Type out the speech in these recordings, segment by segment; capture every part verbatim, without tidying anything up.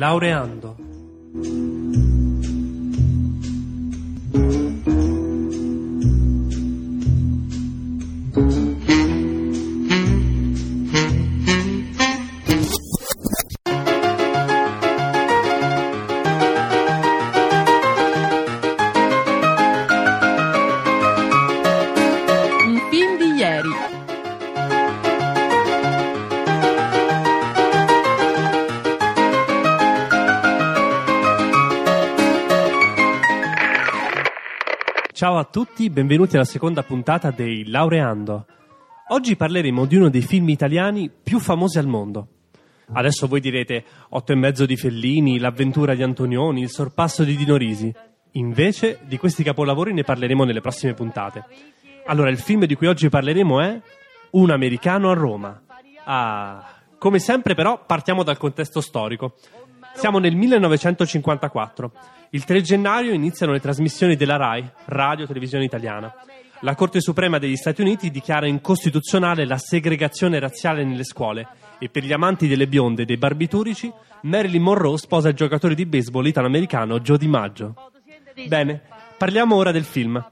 Laureando. Un film di ieri. Ciao a tutti, benvenuti alla seconda puntata dei Laureando. Oggi parleremo di uno dei film italiani più famosi al mondo. Adesso voi direte Otto e mezzo di Fellini, L'avventura di Antonioni, Il sorpasso di Dino Risi. Invece di questi capolavori ne parleremo nelle prossime puntate. Allora, il film di cui oggi parleremo è Un americano a Roma. Ah, come sempre però partiamo dal contesto storico. Siamo nel millenovecentocinquantaquattro. Il tre gennaio iniziano le trasmissioni della RAI, Radio Televisione Italiana. La Corte Suprema degli Stati Uniti dichiara incostituzionale la segregazione razziale nelle scuole e per gli amanti delle bionde e dei barbiturici, Marilyn Monroe sposa il giocatore di baseball italo-americano Joe DiMaggio. Bene, parliamo ora del film.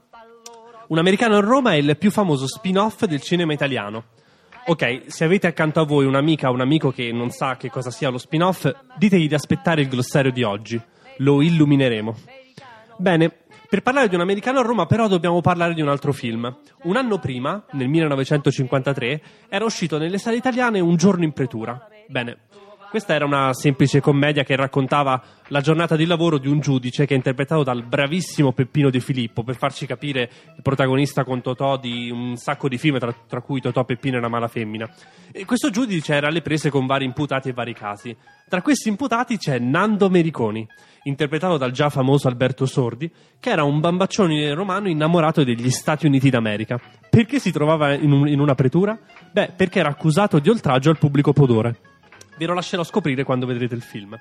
Un americano a Roma è il più famoso spin-off del cinema italiano. Ok, se avete accanto a voi un'amica o un amico che non sa che cosa sia lo spin-off, ditegli di aspettare il glossario di oggi. Lo illumineremo. Bene, per parlare di un americano a Roma però dobbiamo parlare di un altro film. Un anno prima, nel millenovecentocinquantatré, era uscito nelle sale italiane Un giorno in pretura. Bene, questa era una semplice commedia che raccontava la giornata di lavoro di un giudice che è interpretato dal bravissimo Peppino De Filippo, per farci capire il protagonista con Totò di un sacco di film, tra, tra cui Totò, Peppino e una mala femmina. E questo giudice era alle prese con vari imputati e vari casi. Tra questi imputati c'è Nando Mericoni, interpretato dal già famoso Alberto Sordi, che era un bambaccione romano innamorato degli Stati Uniti d'America. Perché si trovava in, un, in una pretura? Beh, perché era accusato di oltraggio al pubblico podore. Ve lo lascerò scoprire quando vedrete il film.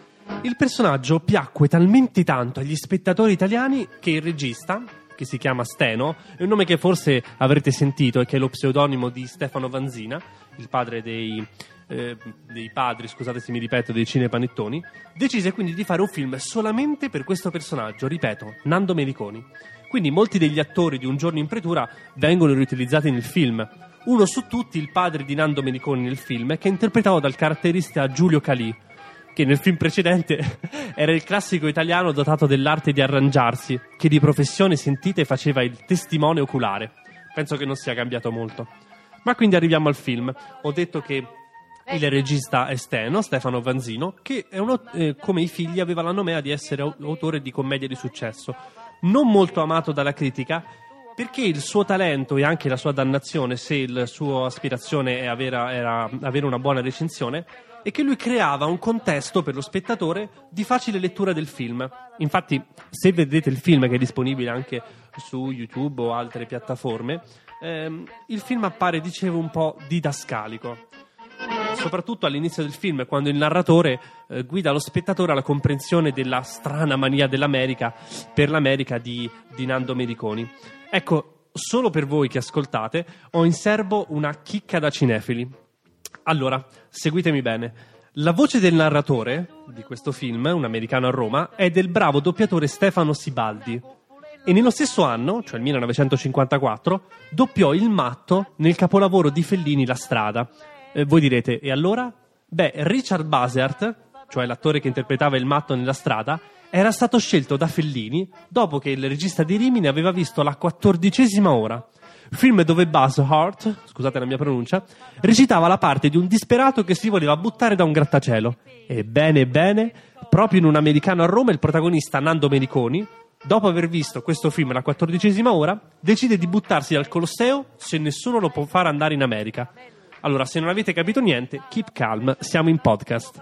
Il personaggio piacque talmente tanto agli spettatori italiani che il regista, che si chiama Steno, è un nome che forse avrete sentito e che è lo pseudonimo di Stefano Vanzina, il padre dei, eh, dei padri, scusate se mi ripeto, dei cinepanettoni, decise quindi di fare un film solamente per questo personaggio, ripeto, Nando Mericoni. Quindi molti degli attori di Un giorno in pretura vengono riutilizzati nel film. Uno su tutti, il padre di Nando Mericoni nel film, che è interpretato dal caratterista Giulio Calì, che nel film precedente era il classico italiano dotato dell'arte di arrangiarsi, che di professione sentite faceva il testimone oculare. Penso che non sia cambiato molto. Ma quindi arriviamo al film. Ho detto che il regista è Steno, Stefano Vanzino, che è uno, eh, come i figli aveva la nomea di essere autore di commedie di successo. Non molto amato dalla critica, perché il suo talento e anche la sua dannazione, se la sua aspirazione è avere, era avere una buona recensione, è che lui creava un contesto per lo spettatore di facile lettura del film. Infatti, se vedete il film, che è disponibile anche su YouTube o altre piattaforme, ehm, il film appare, dicevo, un po' didascalico. Soprattutto all'inizio del film, quando il narratore eh, guida lo spettatore alla comprensione della strana mania dell'America per l'America di, di Nando Mericoni. Ecco, solo per voi che ascoltate, ho in serbo una chicca da cinefili. Allora, seguitemi bene. La voce del narratore di questo film, Un americano a Roma, è del bravo doppiatore Stefano Sibaldi. E nello stesso anno, cioè il millenovecentocinquantaquattro, doppiò il matto nel capolavoro di Fellini La strada. Eh, voi direte, e allora? Beh, Richard Basehart, cioè l'attore che interpretava il matto nella strada, era stato scelto da Fellini dopo che il regista di Rimini aveva visto La quattordicesima ora, film dove Basehart, scusate la mia pronuncia, recitava la parte di un disperato che si voleva buttare da un grattacielo. Ebbene, bene, proprio in Un americano a Roma il protagonista Nando Mericoni, dopo aver visto questo film La quattordicesima ora, decide di buttarsi dal Colosseo se nessuno lo può far andare in America. Allora, se non avete capito niente, keep calm, siamo in podcast.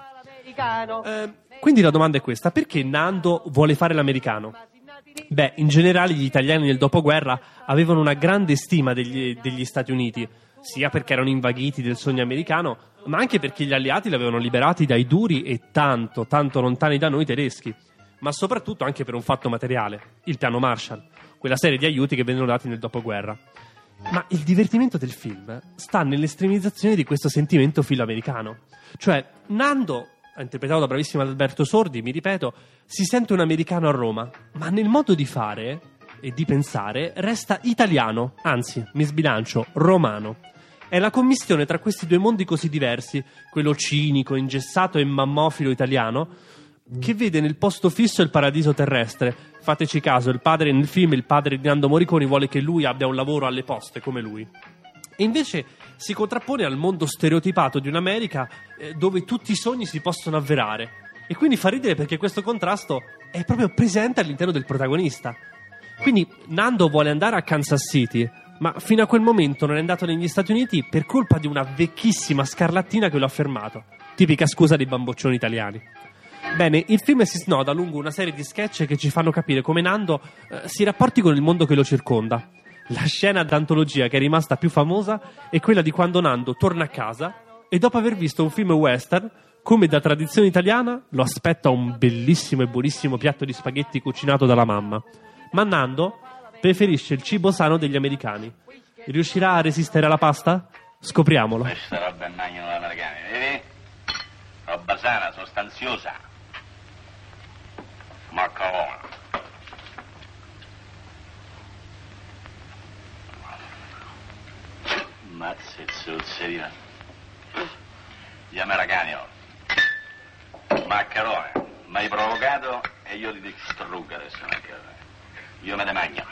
Eh, quindi la domanda è questa: perché Nando vuole fare l'americano? Beh, in generale gli italiani nel dopoguerra avevano una grande stima degli, degli Stati Uniti, sia perché erano invaghiti del sogno americano, ma anche perché gli alleati li avevano liberati dai duri e tanto, tanto lontani da noi tedeschi. Ma soprattutto anche per un fatto materiale, il piano Marshall, quella serie di aiuti che vennero dati nel dopoguerra. Ma il divertimento del film sta nell'estremizzazione di questo sentimento filoamericano. Cioè, Nando interpretato da bravissimo Alberto Sordi, mi ripeto, si sente un americano a Roma, ma nel modo di fare e di pensare resta italiano, anzi, mi sbilancio, romano. È la commistione tra questi due mondi così diversi, quello cinico, ingessato e mammofilo italiano, che vede nel posto fisso il paradiso terrestre. Fateci caso, il padre nel film, il padre di Nando Morricone, vuole che lui abbia un lavoro alle poste come lui. E invece si contrappone al mondo stereotipato di un'America eh, dove tutti i sogni si possono avverare. E quindi fa ridere perché questo contrasto è proprio presente all'interno del protagonista. Quindi Nando vuole andare a Kansas City, ma fino a quel momento non è andato negli Stati Uniti per colpa di una vecchissima scarlattina che lo ha fermato. Tipica scusa dei bamboccioni italiani. Bene, il film si snoda lungo una serie di sketch che ci fanno capire come Nando eh, si rapporti con il mondo che lo circonda. La scena d'antologia che è rimasta più famosa è quella di quando Nando torna a casa e dopo aver visto un film western, come da tradizione italiana, lo aspetta un bellissimo e buonissimo piatto di spaghetti cucinato dalla mamma. Ma Nando preferisce il cibo sano degli americani. Riuscirà a resistere alla pasta? Scopriamolo. Questa roba è magno dell'americani, vedi? Roba sana, sostanziosa. Maccherone. Mazza e zuzzerina. Gli americani, oh. Maccherone. Mi hai provocato e io ti distruggo adesso maccherone. Io me ne mangio.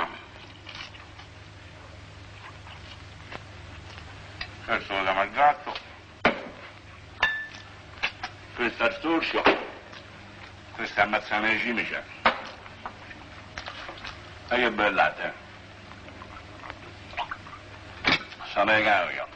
Questo lo chiamo il gatto. Questo è il sorcio. Questo è ammazzame di cimice. E che bel latte. Sono americano io.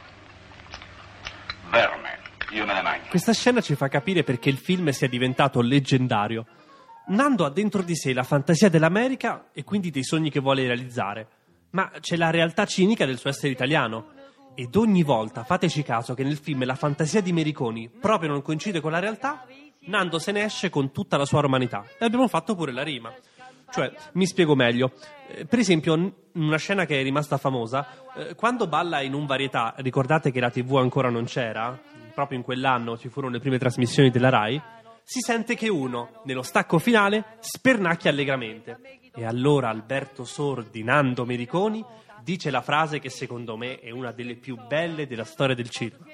Verme. Io me ne mangio. Questa scena ci fa capire perché il film sia diventato leggendario. Nando ha dentro di sé la fantasia dell'America e quindi dei sogni che vuole realizzare, ma c'è la realtà cinica del suo essere italiano. Ed ogni volta, fateci caso, che nel film la fantasia di Morricone proprio non coincide con la realtà, Nando se ne esce con tutta la sua romanità. E abbiamo fatto pure la rima. Cioè, mi spiego meglio. Eh, per esempio, in una scena che è rimasta famosa, eh, quando balla in un varietà, ricordate che la tivù ancora non c'era, proprio in quell'anno ci furono le prime trasmissioni della Rai, si sente che uno, nello stacco finale, spernacchia allegramente. E allora Alberto Sordi, Nando Morricone, dice la frase che secondo me è una delle più belle della storia del cinema.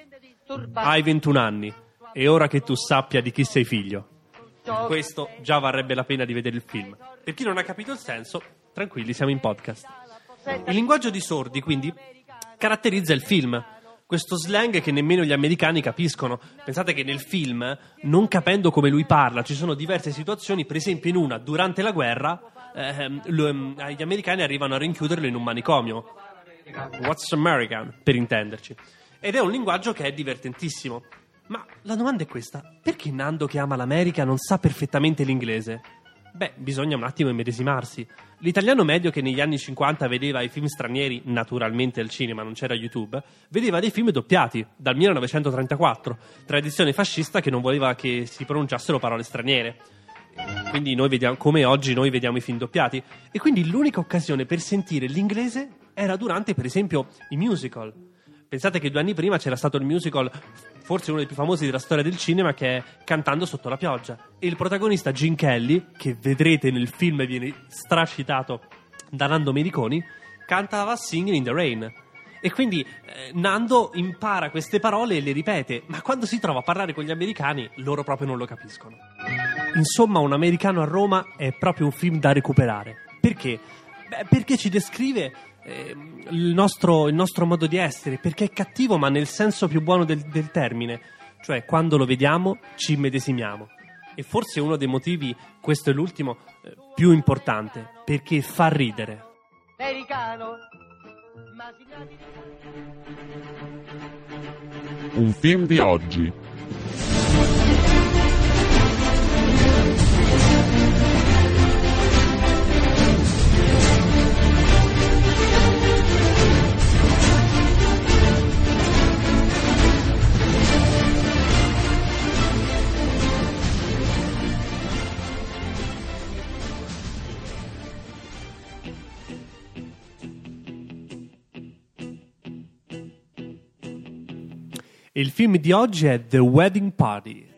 Hai ventuno anni, è ora che tu sappia di chi sei figlio. Questo già varrebbe la pena di vedere il film. Per chi non ha capito il senso, tranquilli, siamo in podcast. Il linguaggio di Sordi, quindi, caratterizza il film. Questo slang che nemmeno gli americani capiscono. Pensate che nel film, non capendo come lui parla, ci sono diverse situazioni. Per esempio in una, durante la guerra, ehm, lo, gli americani arrivano a rinchiuderlo in un manicomio. What's American, per intenderci. Ed è un linguaggio che è divertentissimo. Ma la domanda è questa: perché Nando, che ama l'America, non sa perfettamente l'inglese? Beh, bisogna un attimo immedesimarsi. L'italiano medio che negli anni cinquanta vedeva i film stranieri, naturalmente al cinema, non c'era YouTube, vedeva dei film doppiati, dal millenovecentotrentaquattro, tradizione fascista che non voleva che si pronunciassero parole straniere. Quindi noi vediamo, come oggi noi vediamo i film doppiati. E quindi l'unica occasione per sentire l'inglese era durante, per esempio, i musical. Pensate che due anni prima c'era stato il musical, forse uno dei più famosi della storia del cinema, che è Cantando sotto la pioggia. E il protagonista Gene Kelly, che vedrete nel film viene stracitato da Nando Morricone, cantava Singing in the Rain. E quindi eh, Nando impara queste parole e le ripete, ma quando si trova a parlare con gli americani, loro proprio non lo capiscono. Insomma, Un americano a Roma è proprio un film da recuperare. Perché? Beh, perché ci descrive eh, il, nostro, il nostro modo di essere, perché è cattivo ma nel senso più buono del, del termine, cioè quando lo vediamo ci immedesimiamo. E forse uno dei motivi, questo è l'ultimo, eh, più importante, perché fa ridere. Americano. Un film di oggi. Il film di oggi è The Wedding Party.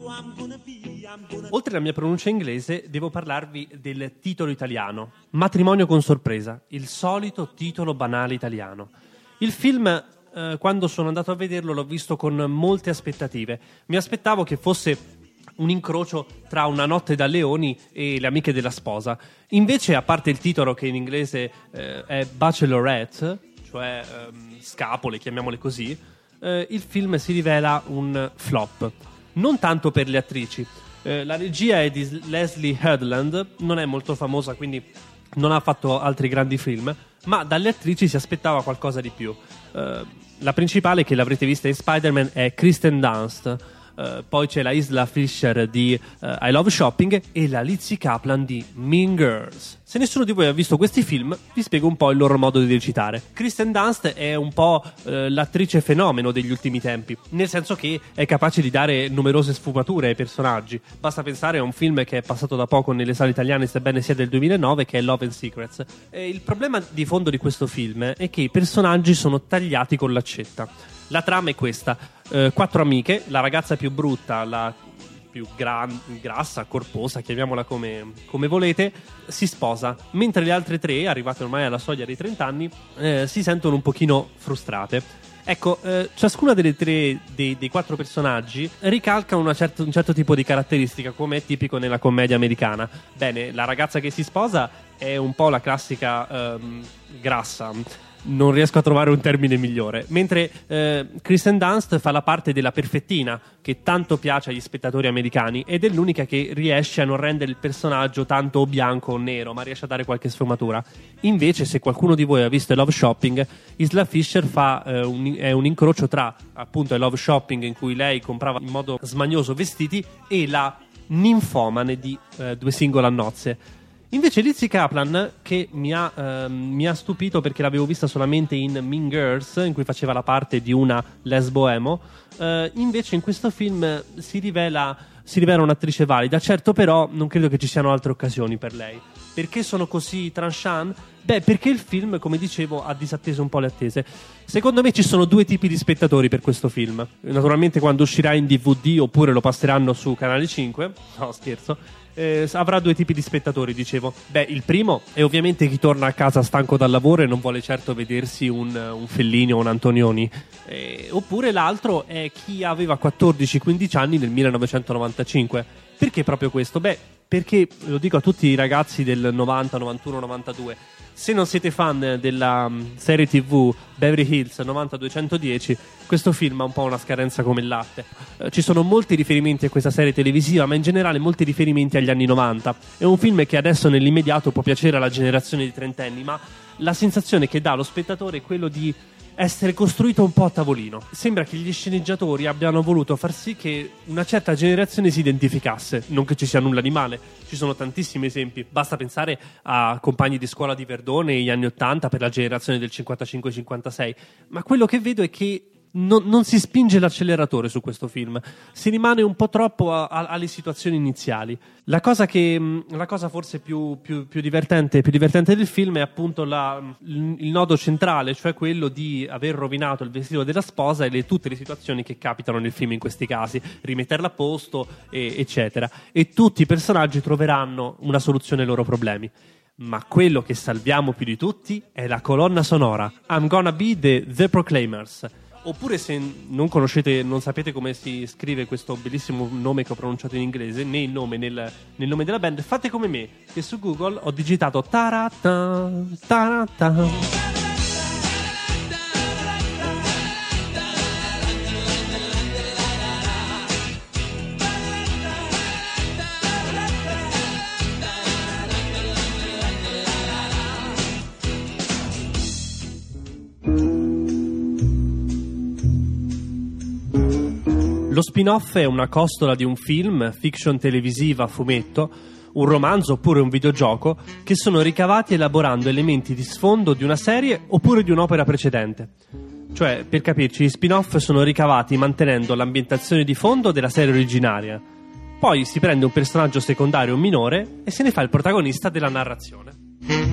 Oltre alla mia pronuncia inglese, devo parlarvi del titolo italiano. Matrimonio con sorpresa, il solito titolo banale italiano. Il film, eh, quando sono andato a vederlo, l'ho visto con molte aspettative. Mi aspettavo che fosse un incrocio tra Una notte da leoni e Le amiche della sposa. Invece, a parte il titolo che in inglese eh, è Bachelorette, cioè ehm, scapole, chiamiamole così, eh, il film si rivela un flop. Non tanto per le attrici. Eh, la regia è di Leslie Headland, non è molto famosa, quindi non ha fatto altri grandi film, ma dalle attrici si aspettava qualcosa di più. Eh, la principale, che l'avrete vista in Spider-Man, è Kristen Dunst. Uh, poi c'è la Isla Fisher di uh, I Love Shopping e la Lizzie Kaplan di Mean Girls. Se nessuno di voi ha visto questi film, vi spiego un po' il loro modo di recitare. Kristen Dunst è un po' uh, l'attrice fenomeno degli ultimi tempi, nel senso che è capace di dare numerose sfumature ai personaggi. Basta pensare a un film che è passato da poco nelle sale italiane, sebbene sia del duemilanove, che è Love and Secrets. E il problema di fondo di questo film è che i personaggi sono tagliati con l'accetta. La trama è questa: eh, quattro amiche, la ragazza più brutta, la più gran, grassa, corposa, chiamiamola come, come volete, si sposa, mentre le altre tre, arrivate ormai alla soglia dei trenta anni, eh, si sentono un pochino frustrate. Ecco, eh, ciascuna delle tre dei, dei quattro personaggi ricalca una certo, un certo tipo di caratteristica, come è tipico nella commedia americana. Bene, la ragazza che si sposa è un po' la classica ehm, grassa, non riesco a trovare un termine migliore, mentre eh, Kristen Dunst fa la parte della perfettina, che tanto piace agli spettatori americani, ed è l'unica che riesce a non rendere il personaggio tanto bianco o nero, ma riesce a dare qualche sfumatura. Invece, se qualcuno di voi ha visto Love Shopping, Isla Fisher fa, eh, un, è un incrocio tra appunto Love Shopping, in cui lei comprava in modo smanioso vestiti, e la ninfomane di eh, Due singole a nozze. Invece Lizzie Kaplan, che mi ha, eh, mi ha stupito perché l'avevo vista solamente in Mean Girls, in cui faceva la parte di una lesbo emo, eh, invece in questo film si rivela, si rivela un'attrice valida. Certo, però non credo che ci siano altre occasioni per lei. Perché sono così tranchant? Beh, perché il film, come dicevo, ha disatteso un po' le attese. Secondo me ci sono due tipi di spettatori per questo film. Naturalmente quando uscirà in D V D, oppure lo passeranno su Canale cinque, no scherzo, Eh, avrà due tipi di spettatori, dicevo. Beh, il primo è ovviamente chi torna a casa stanco dal lavoro e non vuole certo vedersi un, un Fellini o un Antonioni, eh, oppure l'altro è chi aveva quattordici quindici anni nel millenovecentonovantacinque. Perché proprio questo? Beh, perché, lo dico a tutti i ragazzi del novanta, novantuno, novantadue, se non siete fan della um, serie tv Beverly Hills novanta duecentodieci, questo film ha un po' una scadenza come il latte. Eh, ci sono molti riferimenti a questa serie televisiva, ma in generale molti riferimenti agli anni novanta. È un film che adesso nell'immediato può piacere alla generazione di trentenni, ma la sensazione che dà allo spettatore è quello di essere costruito un po' a tavolino. Sembra che gli sceneggiatori abbiano voluto far sì che una certa generazione si identificasse. Non che ci sia nulla di male, ci sono tantissimi esempi. Basta pensare a Compagni di scuola di Verdone negli anni ottanta per la generazione del cinquantacinque cinquantasei. Ma quello che vedo è che Non, non si spinge l'acceleratore su questo film, si rimane un po' troppo a, a, alle situazioni iniziali. La cosa che la cosa forse più, più, più divertente più divertente del film è appunto la, il, il nodo centrale, cioè quello di aver rovinato il vestito della sposa e le, tutte le situazioni che capitano nel film in questi casi, rimetterla a posto, e, eccetera. E tutti i personaggi troveranno una soluzione ai loro problemi. Ma quello che salviamo più di tutti è la colonna sonora. I'm Gonna Be the, the Proclaimers. Oppure, se non conoscete, non sapete come si scrive questo bellissimo nome che ho pronunciato in inglese, né il nome nel, nel nome della band, fate come me, che su Google ho digitato tarata, tarata. Lo spin-off è una costola di un film, fiction televisiva, fumetto, un romanzo oppure un videogioco che sono ricavati elaborando elementi di sfondo di una serie oppure di un'opera precedente. Cioè, per capirci, gli spin-off sono ricavati mantenendo l'ambientazione di fondo della serie originaria. Poi si prende un personaggio secondario minore e se ne fa il protagonista della narrazione.